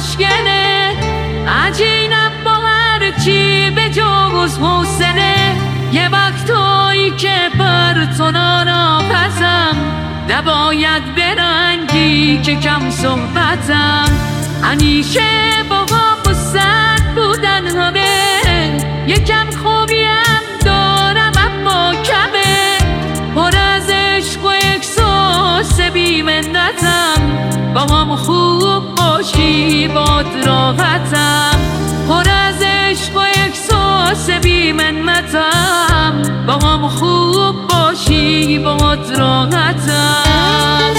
مشکله، عجینم با هرچی به جز حوصله. یه وقتایی که بر تو ناراحتم، نباید برنگی که کم صحبتم. همیشه با هم سرد بودن همه، یکم خوبیم دارم اما کمه. پر از عشق و احساس بی‌منتم، با هم خوب باشی باد راحتم. پر از عشق و احساس بی‌منتم، با هم خوب باشی باد راحتم.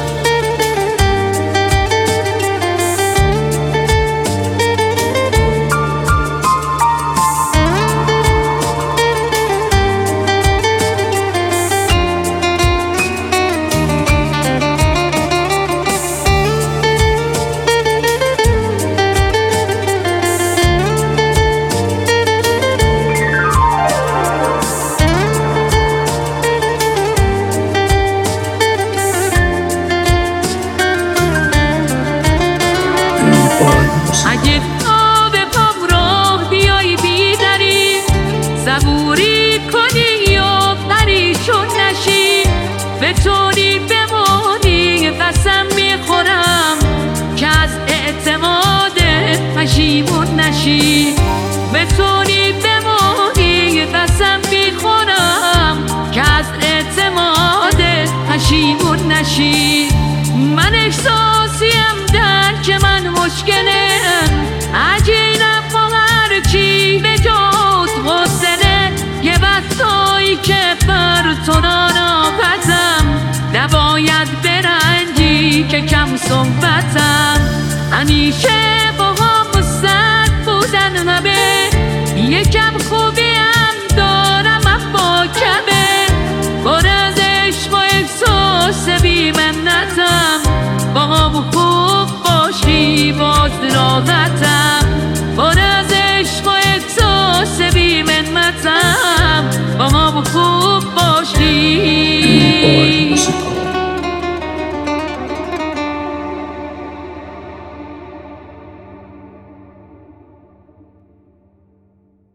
اگه تا به پام راه بیایی بیداری، صبوری کنی یا پریشون نشی. بتونی بمونی قسم میخورم که از اعتمادت پشیمون نشی. بتونی بمونی قسم میخورم که از اعتمادت پشیمون نشی. من احساسیم درک من مشکله،